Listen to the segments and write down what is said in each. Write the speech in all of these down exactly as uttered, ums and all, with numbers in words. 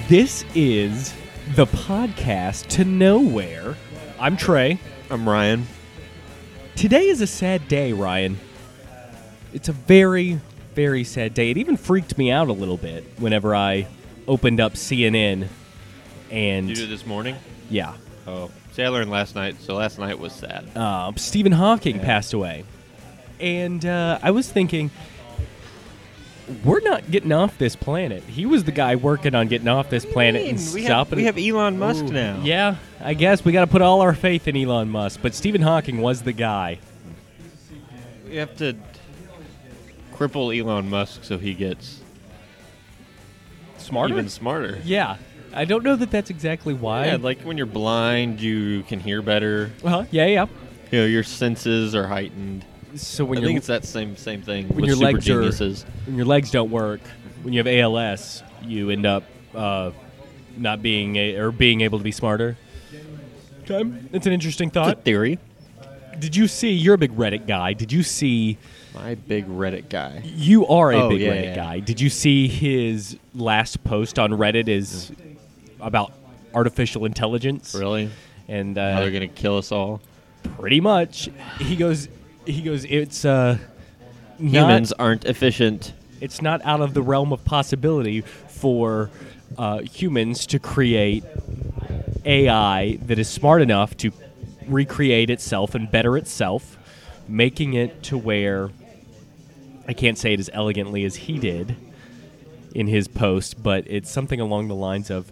This is the podcast to nowhere. I'm Trey. I'm Ryan. Today is a sad day, Ryan. It's a very, very sad day. It even freaked me out a little bit whenever I opened up C N N and... Did you do it this morning? Yeah. Oh, see, I learned last night, so last night was sad. Uh, Stephen Hawking Yeah. passed away. And uh, I was thinking, we're not getting off this planet. He was the guy working on getting off this planet and we stopping have, we it. have Elon Musk Ooh, now. Yeah, I guess we got to put all our faith in Elon Musk. But Stephen Hawking was the guy. We have to cripple Elon Musk so he gets Smarter? even smarter. Yeah. I don't know that that's exactly why. Yeah, like when you're blind, you can hear better. Uh-huh. Yeah, yeah. You know, your senses are heightened. So when I your think it's that same same thing when with your super legs are- geniuses. when your legs don't work, when you have A L S, you end up uh, not being a, or being able to be smarter. Okay. It's an interesting It's a thought. theory. Did you see? You're a big Reddit guy. Did you see? My big Reddit guy. You are a Oh, big yeah, Reddit yeah. guy. Did you see his last post on Reddit is about artificial intelligence? Really? And How uh, they're gonna kill us all? pretty much, he goes. He goes. It's uh, Humans not, aren't efficient. It's not out of the realm of possibility for uh, humans to create A I that is smart enough to recreate itself and better itself, making it to where I can't say it as elegantly as he did in his post, but it's something along the lines of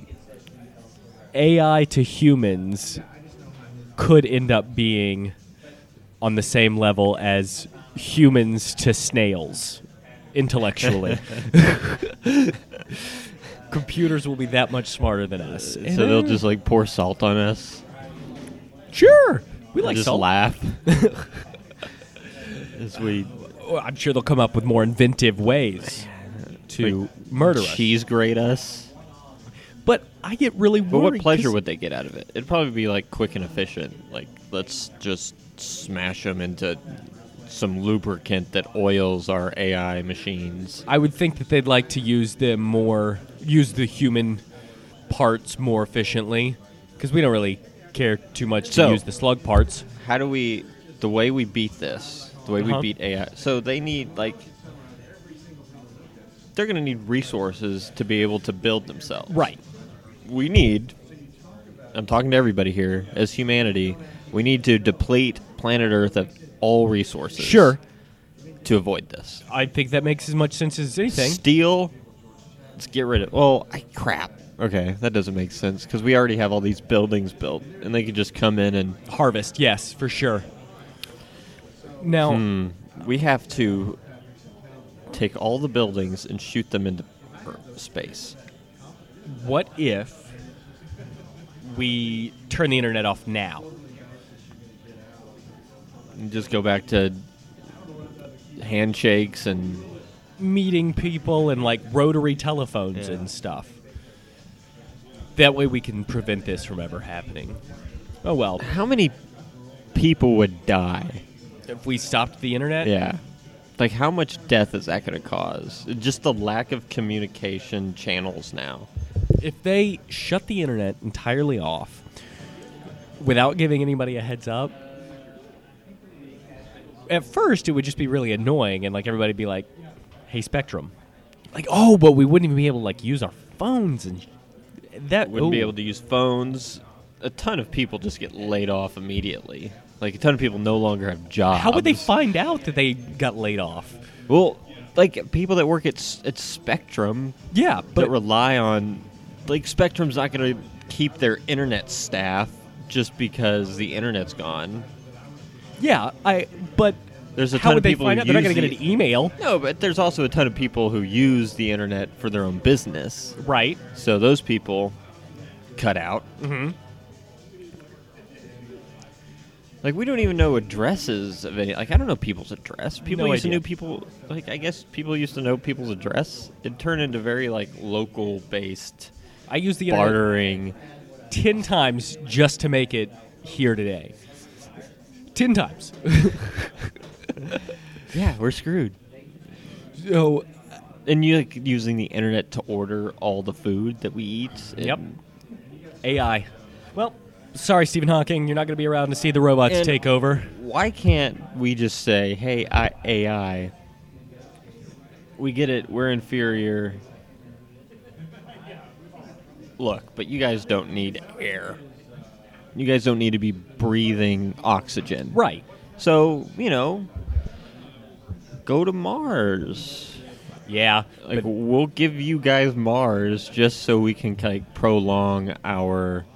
A I to humans could end up being on the same level as humans to snails intellectually. Computers will be that much smarter than us. So they'll just like pour salt on us. Sure. We and like just salt. laugh. As we Well, I'm sure they'll come up with more inventive ways to like, murder us. cheese grate us. But I get really But worried. what pleasure 'cause- would they get out of it? It'd probably be like quick and efficient. Like let's just smash them into some lubricant that oils our A I machines. I would think that they'd like to use them more, use the human parts more efficiently, because we don't really care too much to So- use the slug parts. How do we? The way we beat this, the way Uh-huh. we beat A I. So they need like. They're going to need resources to be able to build themselves. Right. We need, I'm talking to everybody here, as humanity, we need to deplete planet Earth of all resources. Sure. To avoid this. I think that makes as much sense as anything. Steel, let's get rid of, well, I, crap. Okay, that doesn't make sense, because we already have all these buildings built, and they could just come in and, Harvest, yes, for sure. Now, hmm, we have to take all the buildings and shoot them into space. what if we turn the internet off now? And just go back to handshakes and Meeting people and like rotary telephones Yeah. and stuff. That way we can prevent this from ever happening. Oh well, how many people would die? if we stopped the internet, Yeah. Like, how much death is that going to cause? Just the lack of communication channels now. if they shut the internet entirely off without giving anybody a heads up, at first it would just be really annoying and like everybody would be like, hey, Spectrum. Like, oh, but we wouldn't even be able to like use our phones and sh- that Wouldn't be ooh. able to use phones. A ton of people just get laid off immediately. Like, a ton of people no longer have jobs. How would they find out that they got laid off? Well, like, people that work at, S- at Spectrum Yeah, that but rely on... Like, Spectrum's not going to keep their internet staff just because the internet's gone. yeah, I but There's a how ton would of they people find who out? They're not use going to get the- an email, No, but there's also a ton of people who use the internet for their own business. right? So those people cut out. Mm-hmm. Like, we don't even know addresses of any... Like, I don't know people's address. People No used idea. to know people... Like, I guess people used to know people's address. It turned into very, like, local-based I use the internet bartering. ten times just to make it here today. Ten times. Yeah, we're screwed. So And you like using the internet to order all the food that we eat. Yep. and- A I. Well, sorry, Stephen Hawking, you're not going to be around to see the robots And- take over. Why can't we just say, "Hey, I, A I, we get it. We're inferior. Look, but you guys don't need air. You guys don't need to be breathing oxygen. Right. So, you know, go to Mars. Yeah. Like, but we'll give you guys Mars just so we can like prolong our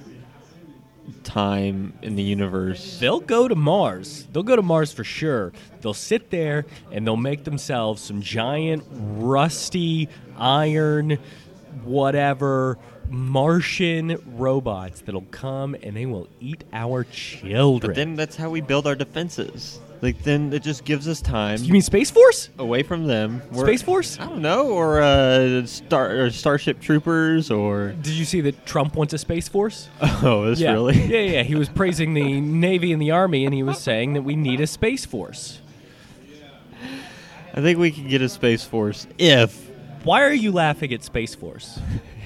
time in the universe. they'll go to Mars. They'll go to Mars for sure. They'll sit there and they'll make themselves some giant, rusty, iron, whatever, Martian robots that'll come and they will eat our children. But then that's how we build our defenses. Like, then it just gives us time You mean Space Force? away from them. We're- Space Force? I don't know, or uh, Star or Starship Troopers, or Did you see that Trump wants a Space Force? oh, this yeah. really? Yeah, yeah. He was praising the Navy and the Army, and he was saying that we need a Space Force. I think we can get a Space Force if Why are you laughing at Space Force?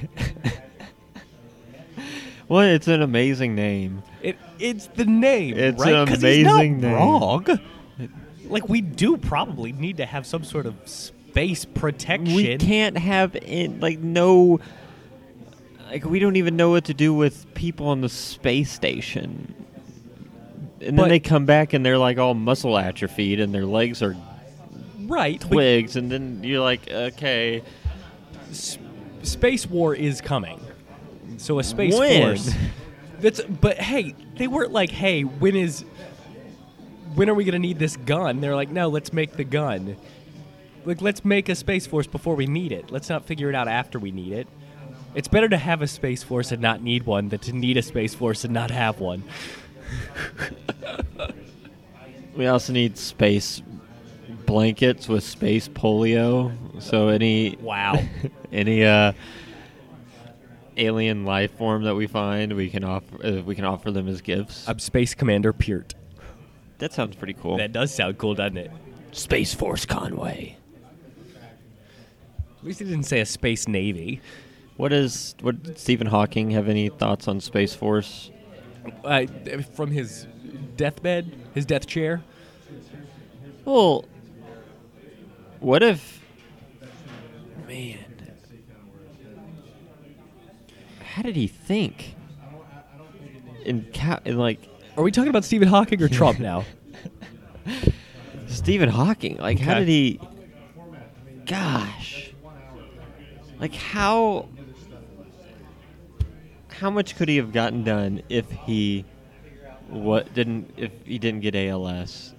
well, it's an amazing name. It it's the name, It's right? an 'Cause he's not amazing name. wrong. Like, we do probably need to have some sort of space protection. We can't have in, like no like we don't even know what to do with people on the space station. And But- then they come back and they're like all muscle atrophied and their legs are Right. but twigs and then you're like, okay, s- space war is coming. So a space When? force. That's but hey, they weren't like, hey, when is when are we gonna need this gun? They're like, no, let's make the gun. Like, let's make a space force before we need it. Let's not figure it out after we need it. It's better to have a space force and not need one than to need a space force and not have one. we also need space blankets with space polio. So any Wow. any uh alien life form that we find, we can offer uh, we can offer them as gifts. I'm Space Commander Peart. That sounds pretty cool. That does sound cool, doesn't it? Space Force Conway. At least he didn't say a Space Navy. What is what did Stephen Hawking have any thoughts on Space Force? Uh, from his deathbed, his death chair. Well, what if man how did he think? In, ca- in like Are we talking about Stephen Hawking or Trump now? Stephen Hawking, like how Okay. did he gosh. Like how how much could he have gotten done if he what didn't if he didn't get A L S?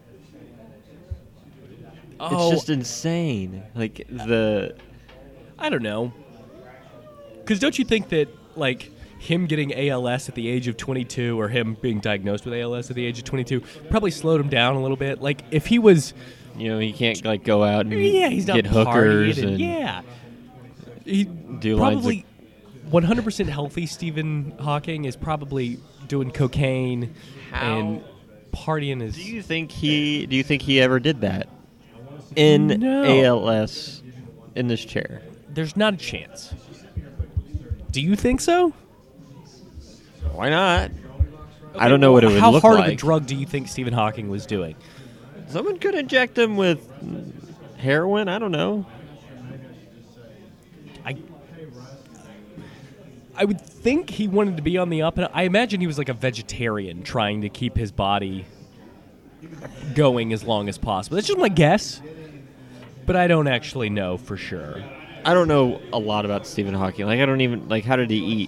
Oh, It's just insane. Like the I don't know. Because don't you think that, like, him getting A L S at the age of twenty-two or him being diagnosed with A L S at the age of twenty-two probably slowed him down a little bit? Like, if he was... you know, he can't like go out and Yeah, he's not get hookers partying and, and yeah. He do lines of- probably one hundred percent healthy Stephen Hawking is probably doing cocaine How- and partying his... Do you think he do you think he ever did that? In No. A L S in this chair. There's not a chance. Do you think so? Why not? I don't know what it would How look hard like. of a drug do you think Stephen Hawking was doing? Someone could inject him with heroin, I don't know. I I would think he wanted to be on the up and up. I imagine he was like a vegetarian trying to keep his body going as long as possible. That's just my guess. But I don't actually know for sure. I don't know a lot about Stephen Hawking. Like I don't even like how did he eat?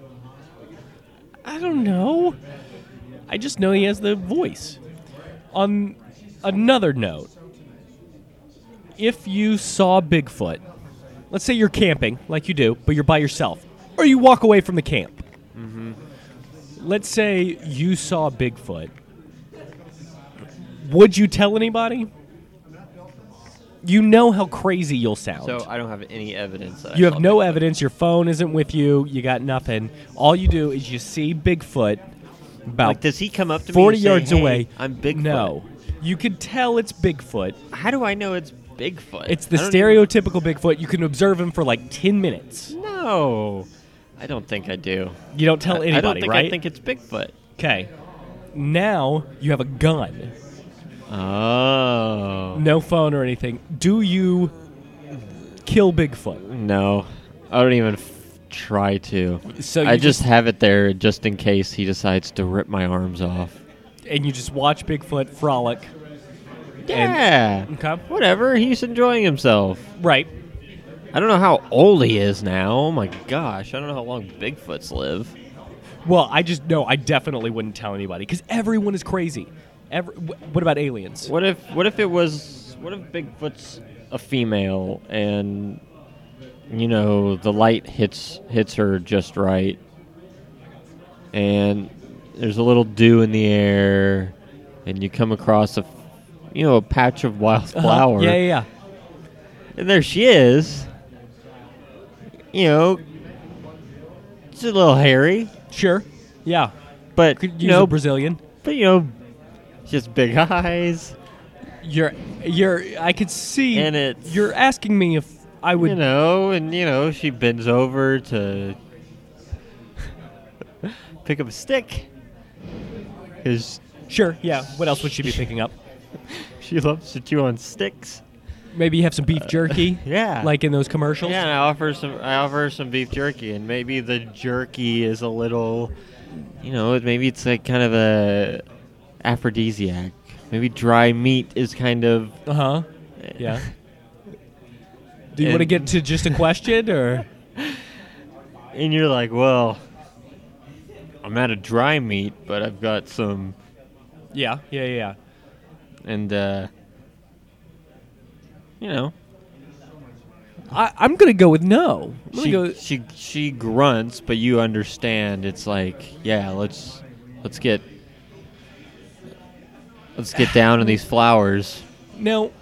I don't know. I just know he has the voice. On another note, if you saw Bigfoot, let's say you're camping, like you do, but you're by yourself, or you walk away from the camp. Mm-hmm. Let's say you saw Bigfoot. Would you tell anybody? You know how crazy you'll sound. So I don't have any evidence. That I You saw have no Bigfoot. evidence. Your phone isn't with you. You got nothing. All you do is you see Bigfoot about Like does he come up to forty me and say, yards "Hey, away. I'm Bigfoot"? No. You could tell it's Bigfoot. How do I know it's Bigfoot. It's the I don't stereotypical Bigfoot. You can observe him for like ten minutes. even- No, I don't think I do. You don't tell I- anybody, I don't think right? I think it's Bigfoot. Okay. Now you have a gun. Oh. No phone or anything. Do you kill Bigfoot? No, I don't even f- try to. So I you just have it there just in case he decides to rip my arms off. and you just watch Bigfoot frolic. Yeah. Okay. Whatever. He's enjoying himself. Right. I don't know how old he is now. Oh my gosh. I don't know how long Bigfoots live. Well, I just no. I definitely wouldn't tell anybody because everyone is crazy. Every, wh- what about aliens? What if what if it was what if Bigfoot's a female and you know the light hits hits her just right and there's a little dew in the air and you come across a f- you know a patch of wildflower. Uh-huh. Yeah, yeah, yeah. And there she is. You know, it's a little hairy, Sure. Yeah. but Could you use know, a Brazilian. but you know, just big eyes, You're, you're. I could see. and it's You're asking me if I would. you know, and you know, she bends over to pick up a stick because Sure. Yeah. What else would she be picking up? she loves to chew on sticks. Maybe you have some beef jerky. Yeah, Like in those commercials. yeah. And I offer some. I offer her some beef jerky, and maybe the jerky is a little, you know, maybe it's like kind of a aphrodisiac. Maybe dry meat is kind of. Uh huh. Yeah. Do you want to And- get to just a question or? And you're like, well, I'm out of dry meat, but I've got some, Yeah. Yeah. Yeah. and uh, you know, I, I'm gonna go with no. I'm gonna she, go. she she grunts, but you understand. It's like, yeah, let's let's get let's get down to these flowers. Now,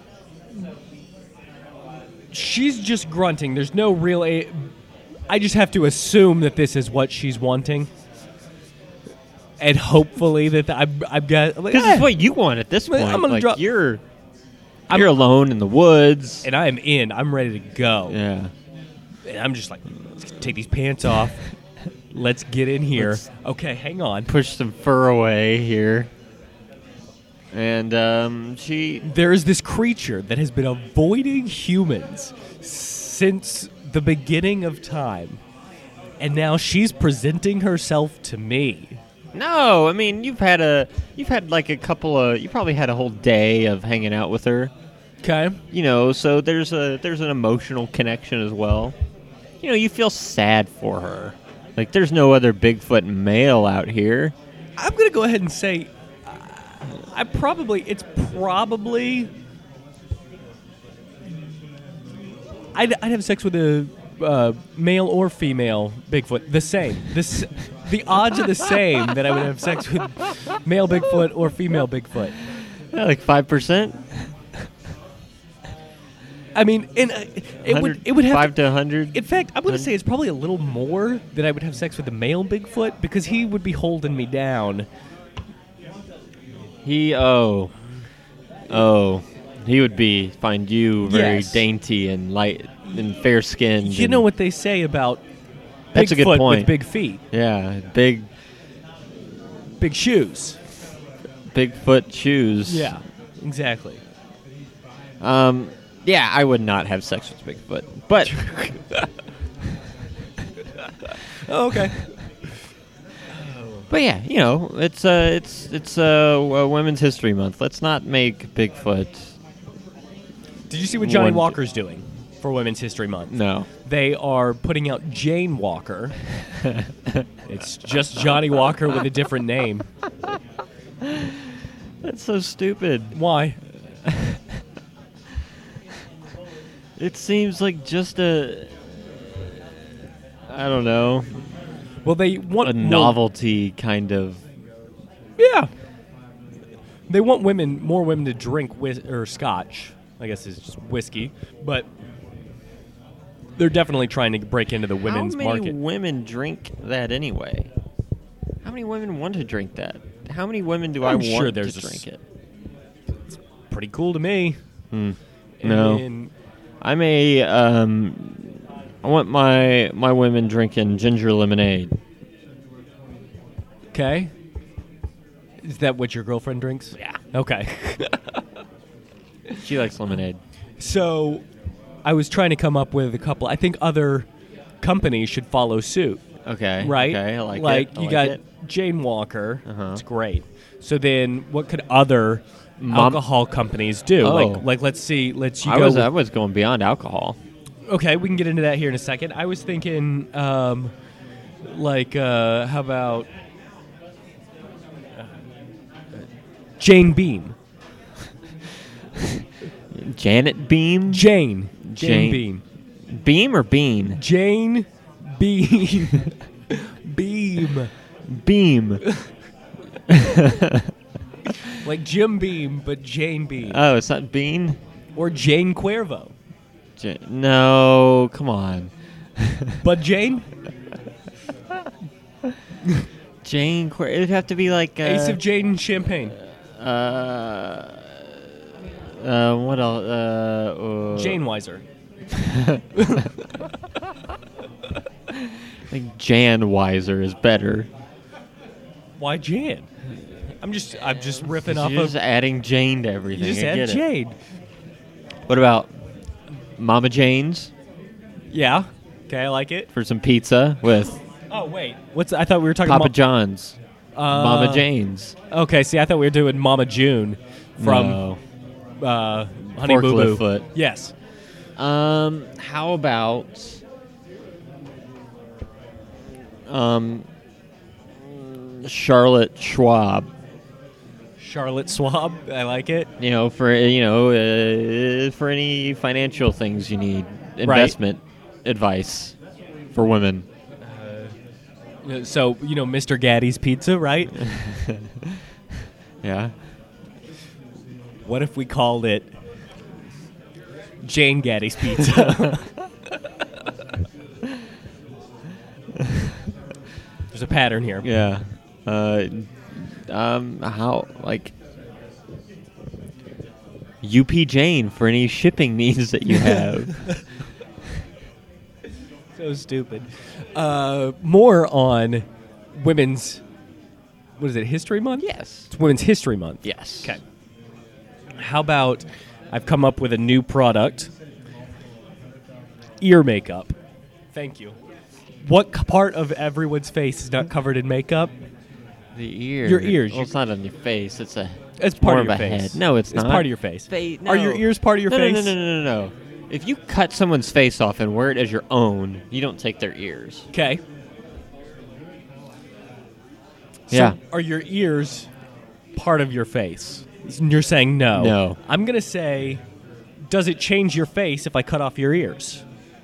she's just grunting. There's no real. A- I just have to assume that this is what she's wanting, and hopefully that I've, I've got. I'm like, Because "Eh." it's what you want at this Well, point. I'm gonna like drop- you're I'm- you're alone in the woods. and I am in. I'm ready to go. Yeah. And I'm just like, let's take these pants off. Let's get in here. Let's- Okay, hang on. Push some fur away here. And um, she There is this creature that has been avoiding humans since the beginning of time. And now she's presenting herself to me. No, I mean you've had a you've had like a couple of you probably had a whole day of hanging out with her. Okay? You know, so there's a there's an emotional connection as well. You know, you feel sad for her. Like there's no other Bigfoot male out here. I'm going to go ahead and say uh, I probably it's probably I'd, I'd have sex with a uh, male or female Bigfoot. The same. This the odds are the same that I would have sex with male Bigfoot or female Bigfoot. Yeah, like five percent. I mean, and uh, it would it would have five to, to a hundred. in fact, I'm going to say it's probably a little more that I would have sex with the male Bigfoot because he would be holding me down. He oh oh he would be find you very Yes. dainty and light and fair skinned. You know what they say about That's a good Bigfoot point. with big feet, Yeah, big big shoes. Bigfoot shoes. Yeah, exactly. Um. Yeah, I would not have sex with Bigfoot, but Oh, okay. but yeah, you know, it's uh, it's it's uh, w- Women's History Month. Let's not make Bigfoot. Did you see what Johnny One- Walker's doing for Women's History Month? No. They are putting out Jane Walker. It's just Johnny Walker with a different name. That's so stupid. Why? It seems like just a, I don't know, Well, they want a well, novelty kind of. Yeah. They want women, more women to drink whis- or scotch. I guess it's just whiskey, but they're definitely trying to break into the women's How many market. women drink that anyway? How many women want to drink that? How many women do I I'm want sure to there's a drink s- it? Pretty cool to me. Hmm. And No. then- I'm a. Um, I want my my women drinking ginger lemonade. okay. Is that what your girlfriend drinks? Yeah. Okay. She likes lemonade. So, I was trying to come up with a couple. I think other companies should follow suit. Okay. Right? Okay. I like, like it. I you like got it. Jane Walker. Uh-huh. It's great. So then, what could other Mom- alcohol companies do? Oh. Like, like let's see. Let's you I go. was I was going beyond alcohol. Okay, we can get into that here in a second. I was thinking, um, like, uh, how about Jane Beam? Janet Beam. Jane. Jane, Jane- Beam. Beam or Bean? Jane Beam. Beam. Beam. Like Jim Beam, but Jane Beam. Oh, it's not Bean. Or Jane Cuervo. J- no, come on. But Jane? Jane. Qu- It'd have to be like uh, Ace of Jane Champagne. Uh, uh, what else? Uh, uh, Jane Weiser. I think Jan Weiser is better. Why Jan? I'm just I'm just ripping You're off just of adding Jane to everything. you just I add get it. Jane. What about Mama Jane's Yeah. Okay, I like it. for some pizza with Oh wait, what's I thought we were talking Papa about John's, uh, Mama Jane's. Okay, see, I thought we were doing Mama June from No. uh, Honey Forklift Boo Boo. Foot. Yes. Um, how about um Charlotte Schwab? Charlotte Swab. I like it. You know, for you know, uh, for any financial things you need, investment advice for women. Uh, So you know, Mister Gaddy's Pizza, right? Yeah. What if we called it Jane Gaddy's Pizza? There's a pattern here. Yeah. Uh, um, how like U P Jane for any shipping needs that you have. So stupid. Uh, more on women's. What is it? History Month? Yes. It's Women's History Month. Yes. Okay. How about I've come up with a new product? Ear makeup. Thank you. What c- part of everyone's face is not covered in makeup? The ear. Your ears. Well, it's not on your face. It's a. It's part more of your of a face. head. No, it's It's not. part of your face. Fa- Are your no. ears part of your no, face? No, no, no, no, no, no. If you cut someone's face off and wear it as your own, you don't take their ears. Okay. So Yeah. are your ears part of your face? You're saying no. No. I'm going to say, does it change your face if I cut off your ears?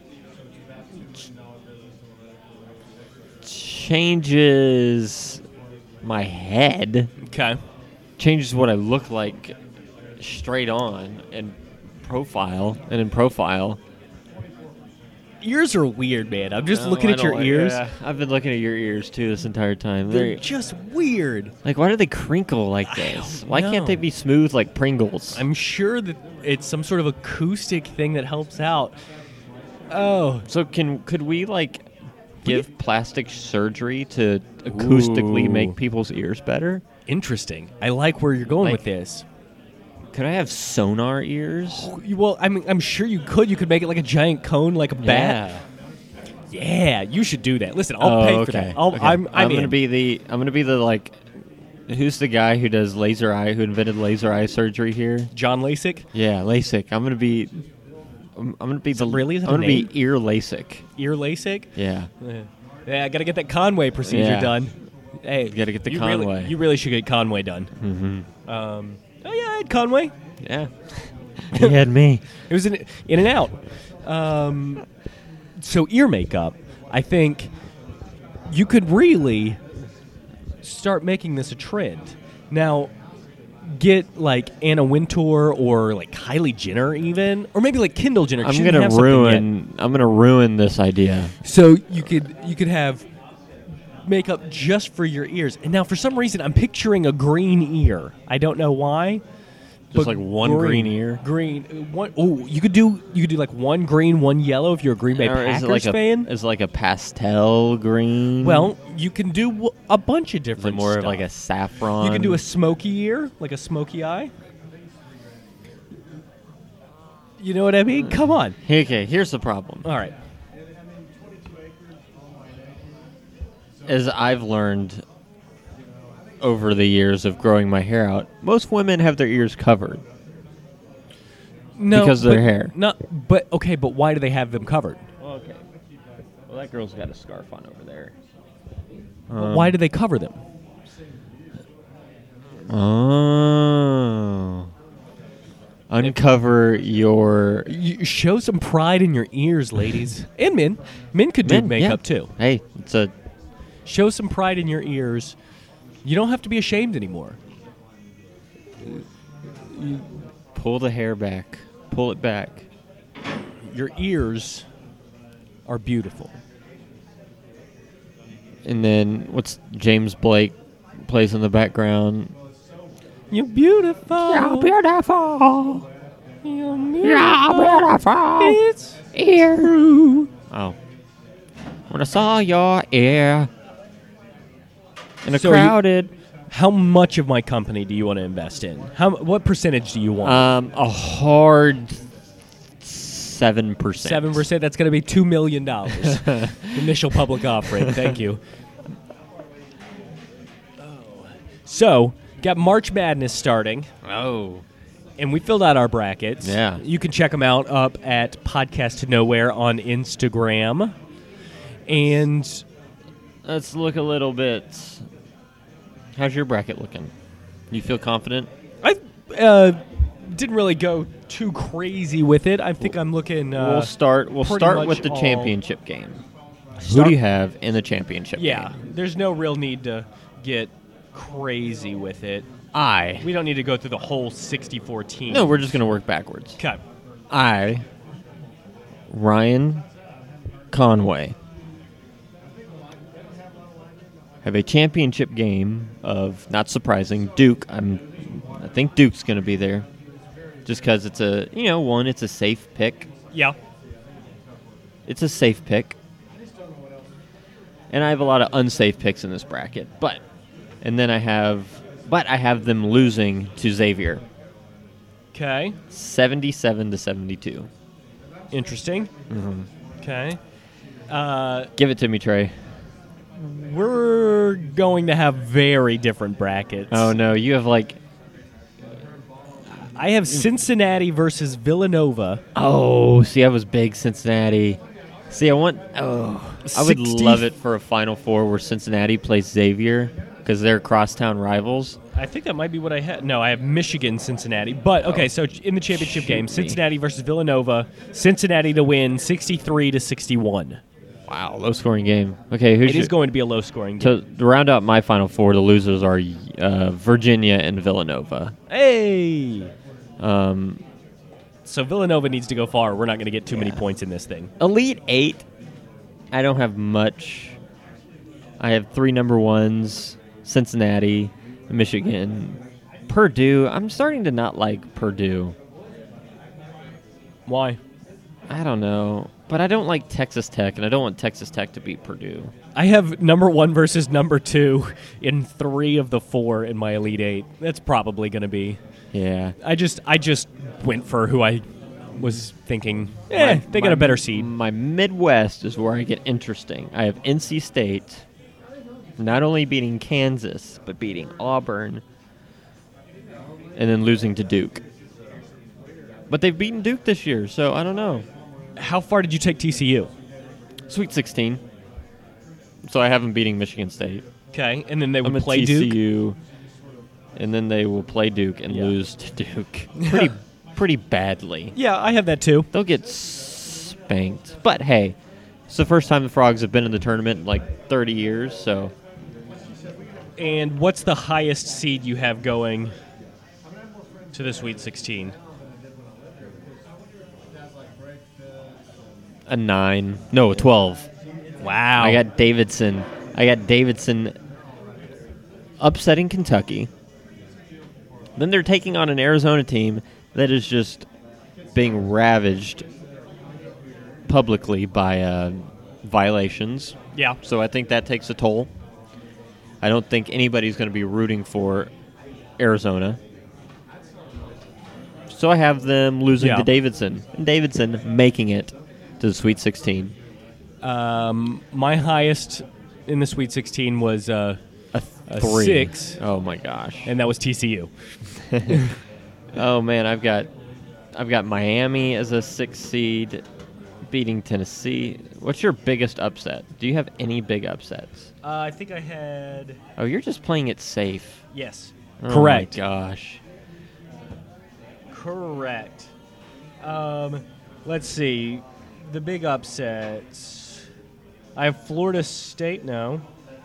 Changes my head. Okay. Changes what I look like straight on and profile and in profile. Ears are weird, man. I'm just No, looking I at your don't like- ears. yeah, I've been looking at your ears too this entire time. They're They're, just weird. like, why do they crinkle like I this? don't Why know. can't they be smooth like Pringles? I'm sure that it's some sort of acoustic thing that helps out. Oh, So can could we like give plastic surgery to acoustically Ooh. make people's ears better? interesting. I like where you're going Like- with this. Could I have sonar ears? You- Well, I mean, I'm sure you could. You could make it like a giant cone, like a bat. Yeah. Yeah, you should do that. Listen, I'll Oh, pay okay. for that. I'll, Okay. I'm, I'm, gonna in. be the I'm gonna be the like who's the guy who does laser eye who invented laser eye surgery here? John Lasik, Yeah, LASIK. I'm gonna be I'm, I'm gonna be the really? Is that I'm a gonna name? be ear LASIK. ear Lasik. Yeah. Yeah, yeah I got to get that Conway procedure Yeah. done. Hey, You gotta get the you Conway. Really, you really should get Conway done. Mm-hmm. Um, oh yeah, I had Conway. Yeah. he had me. It was in, in and out. Um, so ear makeup, I think you could really start making this a trend. Now, get like Anna Wintour or like Kylie Jenner even, or maybe like Kendall Jenner. 'cause I'm she didn't gonna have something yet. ruin I'm gonna ruin this idea. So you could you could have makeup just for your ears. And now for some reason I'm picturing a green ear. I don't know why. Just but like one green ear? Green. One. Oh, you could do. You could do like one green, one yellow if you're a Green Bay Or Packers is it like fan. a is it like a pastel green? Well, you can do w- a bunch of is it different. more stuff. of like a saffron? You can do a smoky ear, like a smoky eye. You know what I mean? Come on. Okay, here's the problem. All right. As I've learned over the years of growing my hair out, most women have their ears covered. No, Because of their but hair. Not, but okay, but why do they have them covered? Okay. Well, that girl's got a scarf on over there. why do they cover them? Oh. Uncover your You show some pride in your ears, ladies, and men. Men could do Men, makeup yeah. too. Hey, it's a Show some pride in your ears. You don't have to be ashamed anymore. pull the hair back. Pull it back. Your ears are beautiful. And then what's James Blake plays in the background? You're beautiful. You're beautiful. You're You're beautiful. It's Ear. true. Oh. When I saw your ear in a So you- crowded How much of my company do you want to invest in? How? What percentage do you want? um a hard seven percent. Seven percent. That's going to be two million dollars. Initial public offering. Thank you. So, got March Madness starting, Oh. and we filled out our brackets. Yeah. You can check them out up at Podcast to Nowhere on Instagram. And Let's look a little bit. How's your bracket looking? You feel confident? I uh, didn't really go too crazy with it. I think I'm looking. Uh, we'll start. We'll pretty start much with the all- championship game. Who Start- do you have in the championship Yeah, game? there's no real need to get crazy with it. I. We don't need to go through the whole sixty-four team. No, we're just gonna work backwards. Okay. I. Ryan Conway have a championship game of, not surprising, Duke. I'm. I think Duke's gonna be there, just because it's a you know one. It's a safe pick. Yeah. It's a safe pick. And I have a lot of unsafe picks in this bracket. But, and then I have, but I have them losing to Xavier. Okay. seventy-seven to seventy-two. Interesting. Mm-hmm. Okay. Uh, Give it to me, Trey. we're going to have very different brackets. Oh, no. You have like, I have Cincinnati versus Villanova. oh, see, I was big Cincinnati. See, I want, oh, I would sixty love it for a Final Four where Cincinnati plays Xavier because they're crosstown rivals. I think that might be what I had. No, I have Michigan, Cincinnati. But, okay, so in the championship Shoot game, me. Cincinnati versus Villanova. Cincinnati to win sixty-three to sixty-one. Wow, low scoring game. Okay, who's It your, is going to be a low-scoring game. to, to round out my Final Four, the losers are uh, Virginia and Villanova. Hey! Um, So Villanova needs to go far. We're not going to get too many Yeah. points in this thing. Elite Eight, I don't have much. I have three number ones, Cincinnati, Michigan, Purdue. I'm starting to not like Purdue. Why? I don't know. But I don't like Texas Tech, and I don't want Texas Tech to beat Purdue. I have number one versus number two in three of the four in my Elite Eight. That's probably going to be. Yeah. I just I just went for who I was thinking. Eh, they got My- a better seed. My Midwest is where I get interesting. I have N C State not only beating Kansas, but beating Auburn, and then losing to Duke. But they've beaten Duke this year, so I don't know. How far did you take T C U? Sweet sixteen. So I have them beating Michigan State. Okay, and then they I'm would a play T C Duke. U, and then they will play Duke and Yeah. lose to Duke pretty, pretty badly. Yeah, I have that too. They'll get spanked. But hey, it's the first time the Frogs have been in the tournament in like thirty years, so And what's the highest seed you have going to the Sweet sixteen? a nine. No, a twelve. Wow. I got Davidson. I got Davidson upsetting Kentucky Then they're taking on an Arizona team that is just being ravaged publicly by uh, violations. Yeah. So I think that takes a toll. I don't think anybody's going to be rooting for Arizona. So I have them losing Yeah. to Davidson. And Davidson making it to the Sweet sixteen. Um, my highest in the Sweet sixteen was uh, A, a three. six, Oh my gosh. and that was T C U. Oh man, I've got I've got Miami as a six seed beating Tennessee. What's your biggest upset? Do you have any big upsets? Uh, I think I had Oh, you're just playing it safe. yes, Oh correct, my gosh. correct. Um, let's see, the big upsets. I have Florida State now.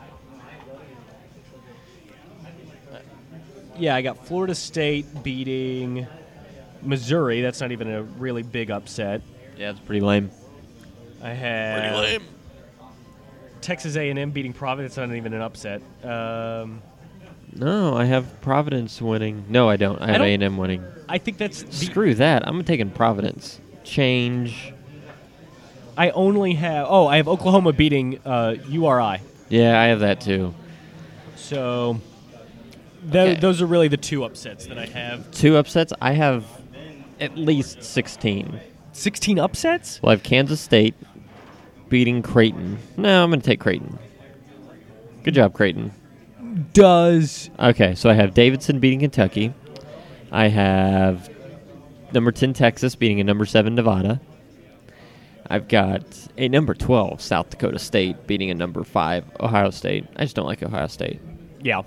Yeah, I got Florida State beating Missouri. That's not even a really big upset. Yeah, it's pretty lame. I have Texas A and M beating Providence. Not even an upset. Um, No, I have Providence winning. No, I don't. I have don't- A and M winning. I think that's the, Screw that. I'm taking Providence. Change. I only have. Oh, I have Oklahoma beating uh, U R I. Yeah, I have that too. So th- Okay. those are really the two upsets that I have. Two upsets. I have at least sixteen. Sixteen upsets? Well, I have Kansas State beating Creighton. No, I'm going to take Creighton. Good job, Creighton. Does Okay, so I have Davidson beating Kentucky. I have number ten Texas beating a number seven Nevada. I've got a number twelve South Dakota State beating a number five Ohio State. I just don't like Ohio State. yeah?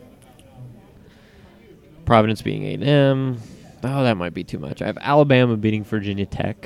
Providence beating A and M. Oh, that might be too much. I have Alabama beating Virginia Tech.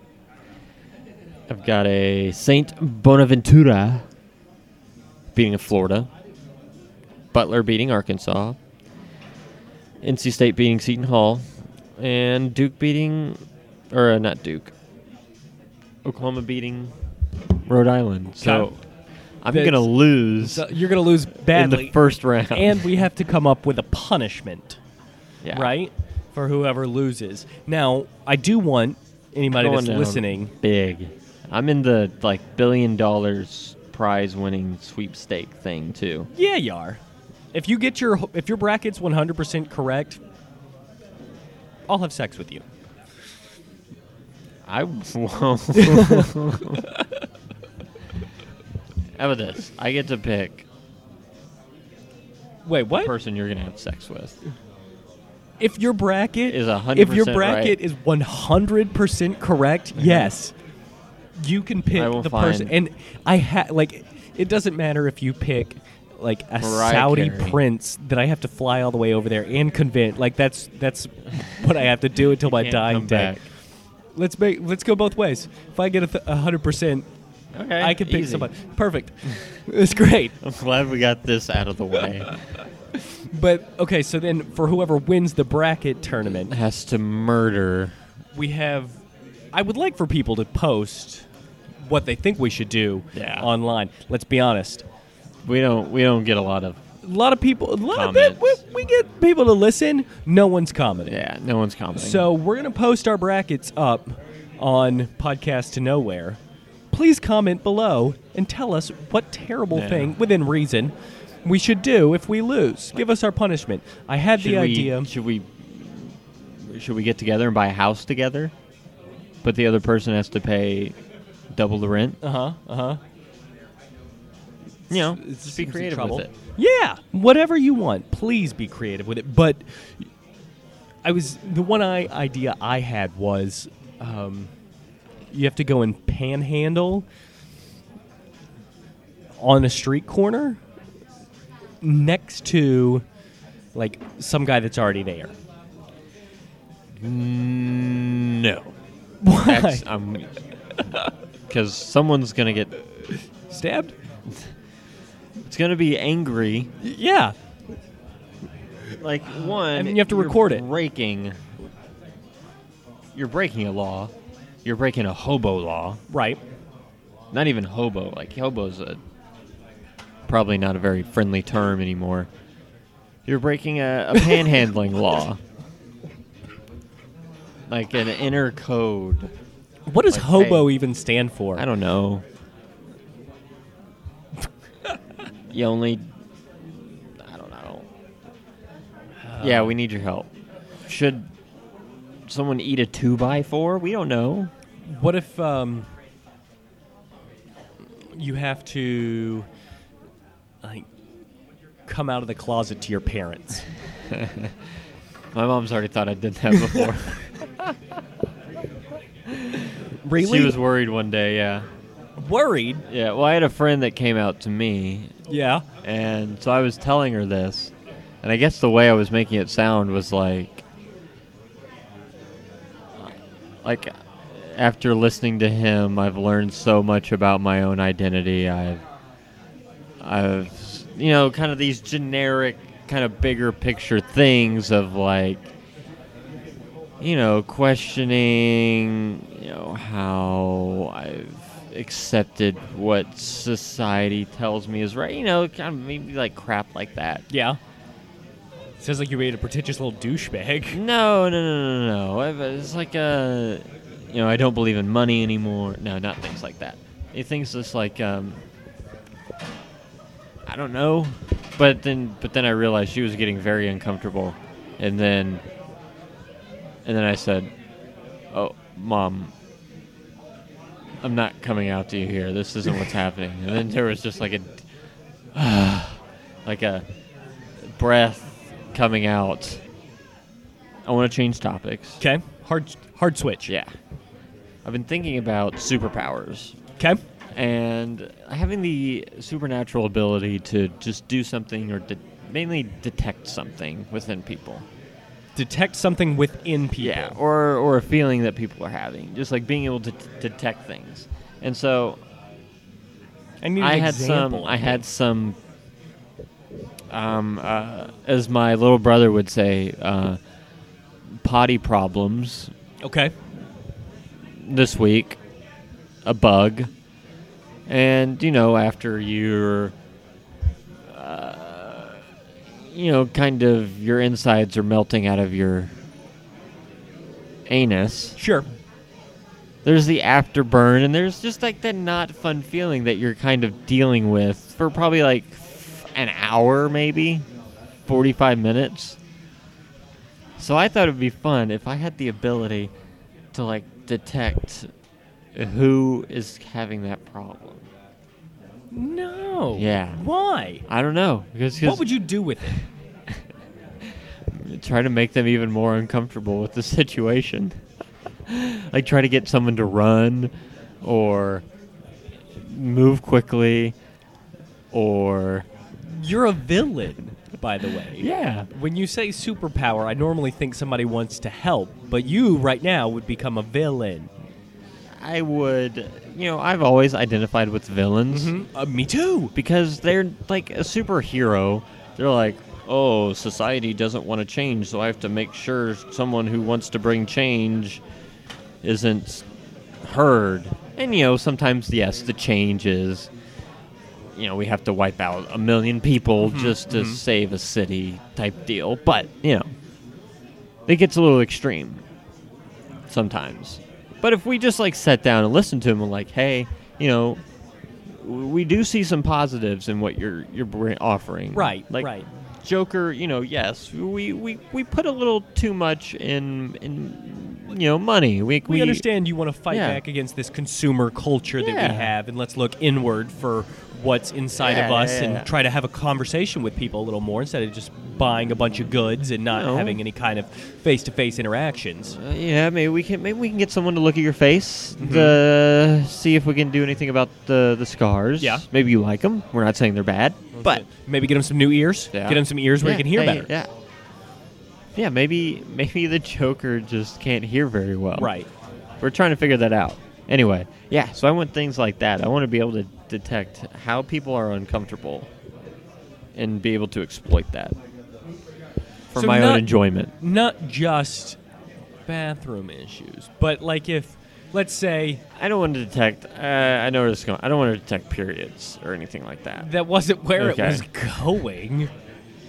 I've got a Saint Bonaventura beating a Florida. Butler beating Arkansas. N C State beating Seton Hall. And Duke beating, or uh, not Duke, Oklahoma beating Rhode Island. So Okay. I'm That's- going to lose So you're gonna lose in badly, the first round. and we have to come up with a punishment, yeah. right, for whoever loses. Now, I do want anybody Going that's down listening. big. I'm in the like billion dollars prize winning sweepstake thing too. Yeah, you are. If you get your if your bracket's one hundred percent correct, I'll have sex with you. I won't. How about this? I get to pick Wait, the what? person you're gonna have sex with. If your bracket Is one hundred if your percent bracket right. is one hundred percent correct, yes, you can pick I will the person. find- And I ha like it doesn't matter if you pick like a Mariah Saudi Carey. prince that I have to fly all the way over there and convince. Like that's that's what I have to do until my Can't dying come day. back. Let's make let's go both ways. If I get a th- one hundred percent, Okay, I can pick easy. somebody. Perfect. It's great. I'm glad we got this out of the way. But okay, so then for whoever wins the bracket tournament, Has to murder. we have I would like for people to post what they think we should do Yeah. online. Let's be honest. We don't. We don't get a lot of. A lot of people a lot of Comments. we, we get people to listen, no one's commenting. Yeah, no one's commenting. So we're going to post our brackets up on Podcast to Nowhere. Please comment below and tell us what terrible Yeah. thing, within reason, we should do if we lose. Give us our punishment. I had should the we, idea. Should we? Should we get together and buy a house together? But the other person has to pay double the rent. Uh huh. Uh huh. You know, It's- just be it's creative trouble. with it. Yeah, whatever you want. Please be creative with it. But I was the one I, idea I had was um, you have to go and panhandle on a street corner next to like some guy that's already there. No. Why? That's um, because someone's gonna get. Stabbed? It's gonna be angry. Yeah. Like one, And then you have to you're record it. Breaking. You're breaking a law. You're breaking a hobo law. Right. Not even hobo. Like hobo's a probably not a very friendly term anymore. you're breaking a, a panhandling law. Like an inner code. What does Like, hobo hey, even stand for? I don't know. You only... I don't know. Uh, yeah, we need your help. Should someone eat a two by four? We don't know. What if um, you have to like come out of the closet to your parents? My mom's already thought I did that before. Really? She was worried one day, yeah. Worried? Yeah, well, I had a friend that came out to me, Yeah. and so I was telling her this, and I guess the way I was making it sound was like, like, after listening to him, I've learned so much about my own identity. I've, I've, you know, kind of these generic, kind of bigger picture things of like, you know, questioning, you know, how I've accepted what society tells me is right. You know, kind of maybe like crap like that. Yeah. Sounds like you made a pretentious little douchebag. No, no, no, no, no. It's like a, you know, I don't believe in money anymore. No, not things like that. It things just like, um, I don't know. But then, but then I realized she was getting very uncomfortable, and then, and then I said, "Oh, Mom, I'm not coming out to you here. This isn't what's happening." And then there was just like a, like a breath coming out. I want to change topics. Okay. Hard hard switch. Yeah. I've been thinking about superpowers. Okay. And having the supernatural ability to just do something or de- mainly detect something within people. Detect something within people. Yeah, or or a feeling that people are having. Just like being able to t- detect things. And so I need an I had example. some I had some um uh, as my little brother would say, uh, potty problems Okay. this week. A bug. And, you know, after you're, uh, you know, kind of your insides are melting out of your anus, Sure. there's the afterburn, and there's just like that not fun feeling that you're kind of dealing with for probably like an hour, maybe forty-five minutes. So I thought it would be fun if I had the ability to like detect who is having that problem. No. Yeah. Why? I don't know. Because What would you do with it? try to make them even more uncomfortable with the situation. Like try to get someone to run or move quickly or... You're a villain, by the way. Yeah. When you say superpower, I normally think somebody wants to help, but you right now would become a villain. I would... You know, I've always identified with villains. Mm-hmm. Uh, me too. Because they're like a superhero. They're like, oh, society doesn't want to change, so I have to make sure someone who wants to bring change isn't heard. And, you know, sometimes, yes, the change is, you know, we have to wipe out a million people Mm-hmm, just to mm-hmm. save a city type deal. But, you know, it gets a little extreme sometimes. But if we just, like, sat down and listened to him and, like, hey, you know, we do see some positives in what you're you're br- offering. Right, like, right. Joker, you know, yes, we, we, we put a little too much in, in you know, money. We, We understand you want to fight yeah. back against this consumer culture that Yeah. we have, and let's look inward for what's inside Yeah, of us yeah, yeah. and try to have a conversation with people a little more instead of just buying a bunch of goods and not No. having any kind of face-to-face interactions. Uh, yeah, maybe we can maybe we can get someone to look at your face, Mm-hmm. the see if we can do anything about the the scars. Yeah. Maybe you like them. We're not saying they're bad, but Maybe get him some new ears. Yeah. Get him some ears where yeah, he can hear yeah, better. Yeah. Yeah, maybe maybe the Joker just can't hear very well. Right. We're trying to figure that out. Anyway, yeah, so I want things like that. I want to be able to detect how people are uncomfortable and be able to exploit that for So my not- own enjoyment. Not just bathroom issues, but like if, let's say, I don't want to detect, uh, I know where this is going. I don't want to detect periods or anything like that. that wasn't where Okay. it was going.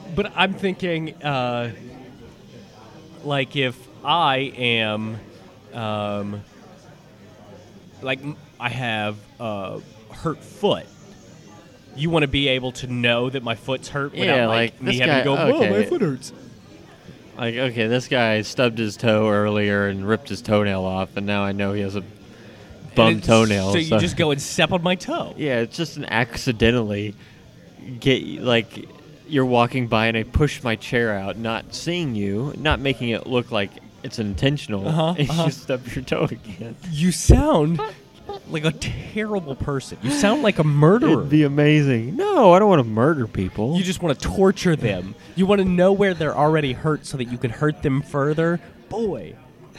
But I'm thinking, uh, like, if I am, um, like, m- I have a hurt foot, you want to be able to know that my foot's hurt Yeah, without, like, like, me this having guy- to go, whoa, okay. my foot hurts. Like, okay, this guy stubbed his toe earlier and ripped his toenail off, and now I know he has a bum And it's- toenail. So you just go and step on my toe. Yeah, it's just an accidentally get like you're walking by and I push my chair out, not seeing you, not making it look like it's intentional. Uh-huh, and uh-huh. you stub your toe again. You sound like a terrible person. You sound like a murderer. It'd be amazing. No, I don't want to murder people. You just want to torture them. You want to know where they're already hurt so that you can hurt them further. Boy.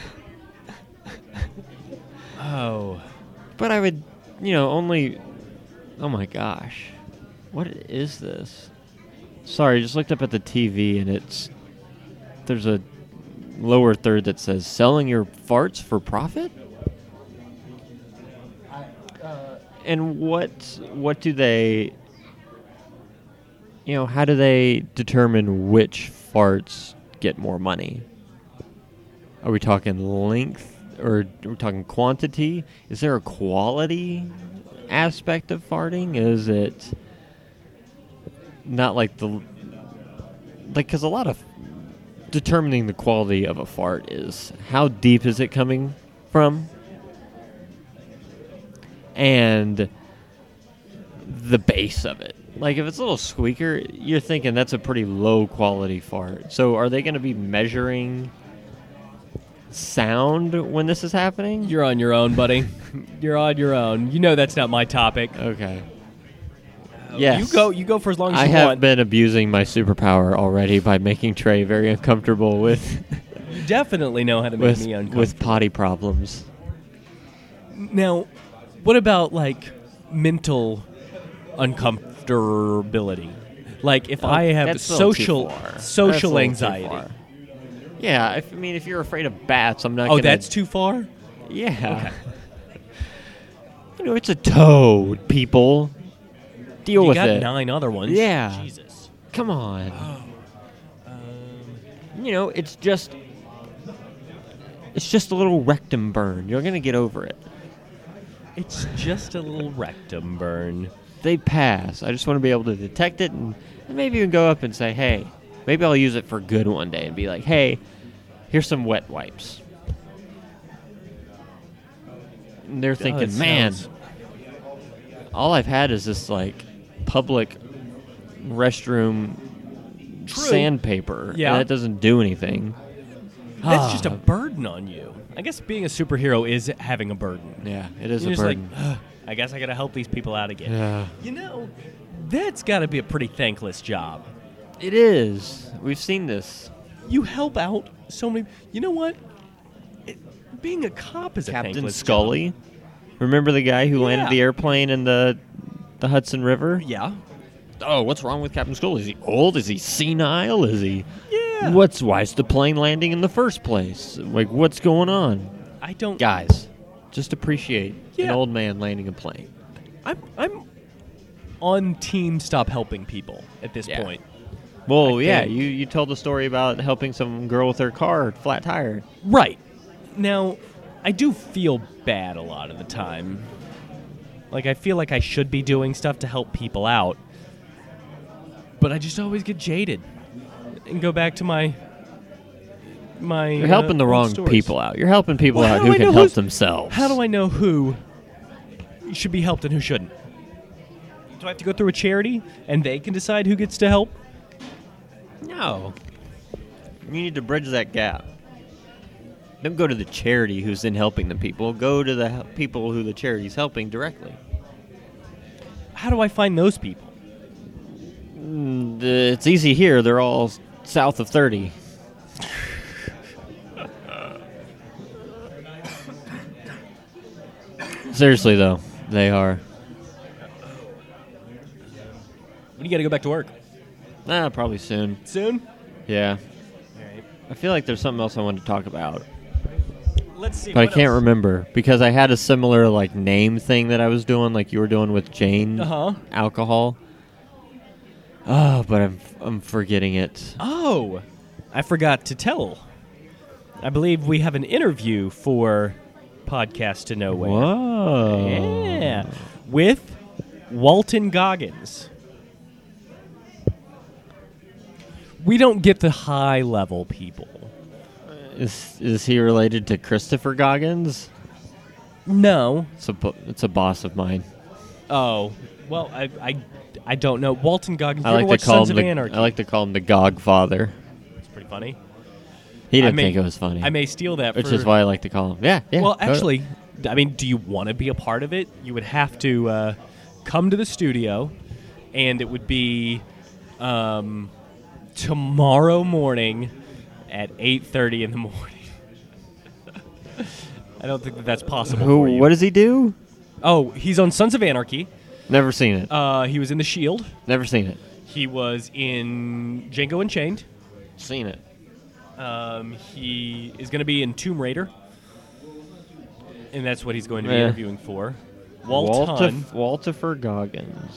Oh. But I would, you know, only. Oh my gosh, what is this? Sorry, I just looked up at the T V and it's there's a lower third that says selling your farts for profit. And what what do they? You know, how do they determine which farts get more money? Are we talking length? Or are we talking quantity? Is there a quality aspect of farting? Is it not like the... Like, because a lot of determining the quality of a fart is how deep is it coming from? And the base of it. Like, if it's a little squeaker, you're thinking that's a pretty low quality fart. So are they going to be measuring sound when this is happening? You're on your own, buddy. You're on your own. You know that's not my topic. Okay. Yes. You go you go for as long as I you have want. been abusing my superpower already by making Trey very uncomfortable with You definitely know how to make with, me uncomfortable. with potty problems. Now, what about, like, mental uncomfortability? Like, if Oh, I have that's a little too social far. That's a social little too anxiety. far. Yeah, if, I mean, if you're afraid of bats, I'm not Oh, gonna... that's too far? Yeah. You know, it's a toad, people. Deal You with got it. nine other ones. Yeah. Jesus. Come on. Um, You know, it's just... It's just a little rectum burn. You're going to get over it. it's just a little rectum burn. They pass. I just want to be able to detect it and, and maybe even go up and say, hey, maybe I'll use it for good one day and be like, hey, here's some wet wipes. And they're thinking, that man, sounds- all I've had is this, like, public restroom True. sandpaper. Yeah. And that doesn't do anything. That's just a Ah. burden on you. I guess being a superhero is having a burden. Yeah, it is You're a just burden. like, "Ugh, I guess I got to help these people out again. Yeah. You know, that's got to be a pretty thankless job. It is. We've seen this. You help out so many. You know what? It, being a cop is a Captain thankless Scully. job. Remember the guy who landed Yeah. the airplane in the the Hudson River? Yeah. Oh, what's wrong with Captain Scully? Is he old? Is he senile? Is he... Yeah. What's... Why is the plane landing in the first place? Like, what's going on? I don't. Guys, just appreciate an Yeah. old man landing a plane. I'm. I'm on team. Stop helping people at this Yeah. point. Well, I yeah, think- you, you told the story about helping some girl with her car flat tire. Right. Now, I do feel bad a lot of the time. Like, I feel like I should be doing stuff to help people out. But I just always get jaded and go back to my. my You're helping uh, the old wrong stories. people out. You're helping people Well, how out do who I can know help who's- themselves. How do I know who should be helped and who shouldn't? Do I have to go through a charity and they can decide who gets to help? No. You need to bridge that gap. Don't go to the charity who's in helping the people. Go to the hel- people who the charity's helping directly. How do I find those people? Mm, the- it's easy here. They're all s- south of thirty. Seriously, though, they are. When you got to go back to work? Ah, probably soon. Soon? Yeah. All right. I feel like there's something else I wanted to talk about. Let's see. But I what can't else? remember because I had a similar like name thing that I was doing, like you were doing with Jane Uh-huh. alcohol. Oh, but I'm I'm forgetting it. Oh, I forgot to tell. I believe we have an interview for Podcast to Nowhere. Whoa. Yeah. With Walton Goggins. We don't get the high level people. Is is he related to Christopher Goggins? No. It's a, bo- it's a boss of mine. Oh, well, I I, I don't know. Walton Goggins. I You ever like watch to call Sons him of the, Anarchy? I like to call him the Gog Father. It's pretty funny. He I didn't may- think it was funny. I may steal that. which for, is why I like to call him. Yeah, yeah. Well, totally. actually, I mean, do you want to be a part of it? You would have to uh, come to the studio, and it would be um, tomorrow morning at eight thirty in the morning. I don't think that that's possible Who? for you. What does he do? Oh, he's on Sons of Anarchy. Never seen it. Uh, he was in The Shield. Never seen it. He was in Django Unchained. Seen it. Um, he is going to be in Tomb Raider. And that's what he's going to be Yeah. interviewing for. Walton. Walter, Waltifer Goggins.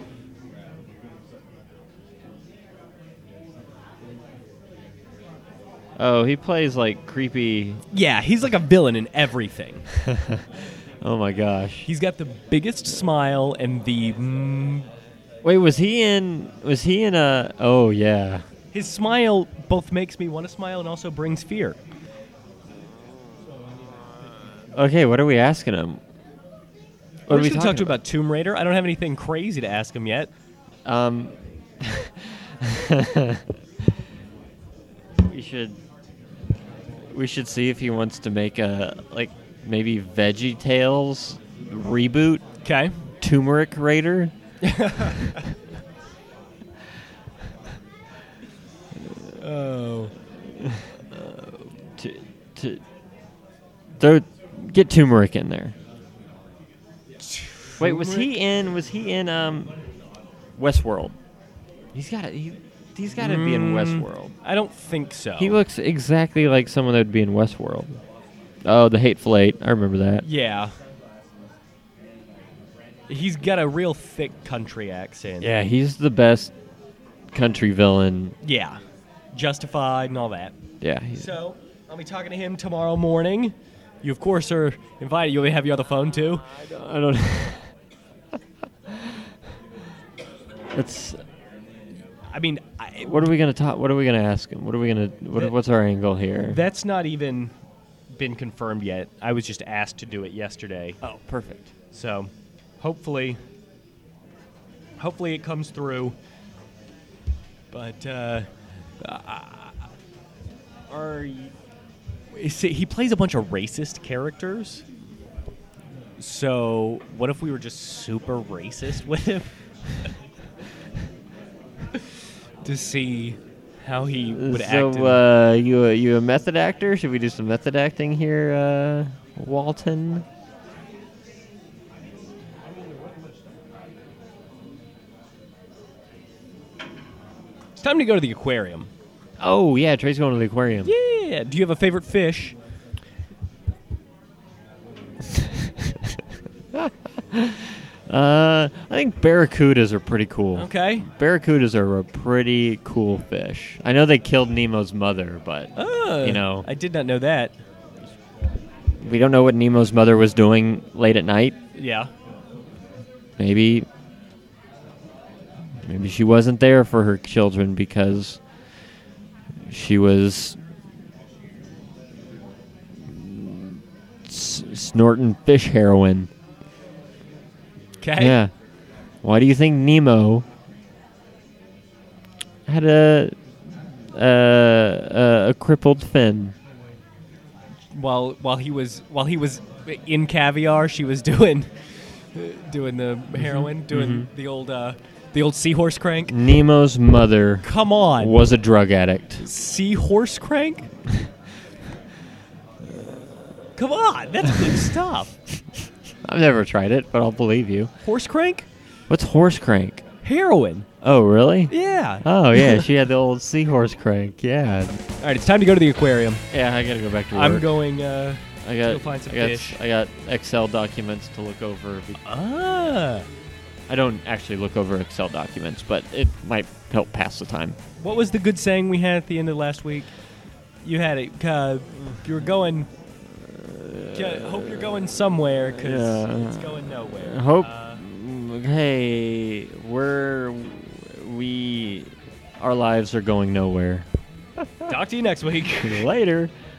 Oh, he plays like creepy. Yeah, he's like a villain in everything. Oh my gosh. He's got the biggest smile and the mm, Wait, was he in? Was he in a? Oh yeah. his smile both makes me want to smile and also brings fear. Okay, what are we asking him? What We're are we going to talk talking to him about Tomb Raider. I don't have anything crazy to ask him yet. Um, we should we should see if he wants to make a like maybe Veggie Tales reboot, Okay. Turmeric Raider. Oh. to to throw get turmeric in there. Wait, was he in? Was he in um, Westworld? He's got to. He, he's got to be in Mm, Westworld. I don't think so. He looks exactly like someone that would be in Westworld. Oh, the Hateful Eight. I remember that. Yeah. He's got a real thick country accent. Yeah, he's the best country villain. Yeah. Justified and all that. Yeah. He's, So, I'll be talking to him tomorrow morning. You, of course, are invited. You'll have you on the phone, too. I don't. I don't it's. I mean, I, What are we gonna talk? What are we gonna ask him? What are we gonna? What, That- what's our angle here? that's not even been confirmed yet. I was just asked to do it yesterday. oh, perfect. So, hopefully, hopefully it comes through. But uh, uh, are y- is it- he plays a bunch of racist characters? So, what if we were just super racist with him? To see how he would act. in- So, uh, you a, you a method actor? Should we do some method acting here, uh, Walton? It's time to go to the aquarium. Oh yeah, Trey's going to the aquarium. Yeah. Do you have a favorite fish? Uh, I think barracudas are pretty cool. Okay. Barracudas are a pretty cool fish. I know they killed Nemo's mother, but Oh, you know, I did not know that. we don't know what Nemo's mother was doing late at night. Yeah. Maybe, maybe she wasn't there for her children because she was s- snorting fish heroin. Okay. Yeah. Why do you think Nemo had a a, a, a crippled fin? While while he was while he was in caviar, she was doing doing the heroin, doing mhm. the old uh, the old seahorse crank. Nemo's mother Come on, was a drug addict. seahorse crank? Come on, that's good stuff. I've never tried it, but I'll believe you. Horse crank? What's horse crank? Heroin. Oh, really? Yeah. Oh, yeah. She had the old seahorse crank. Yeah. All right, it's time to go to the aquarium. Yeah, I gotta go back to work. I'm going. Uh, I got. go find some I got. fish. I got Excel documents to look over. be- ah. I don't actually look over Excel documents, but it might help pass the time. What was the good saying we had at the end of last week? You had it. Uh, you were going. Uh, hope you're going somewhere because Yeah. it's going nowhere. I hope. Uh, Hey, we're we our lives are going nowhere. talk to you next week. Later.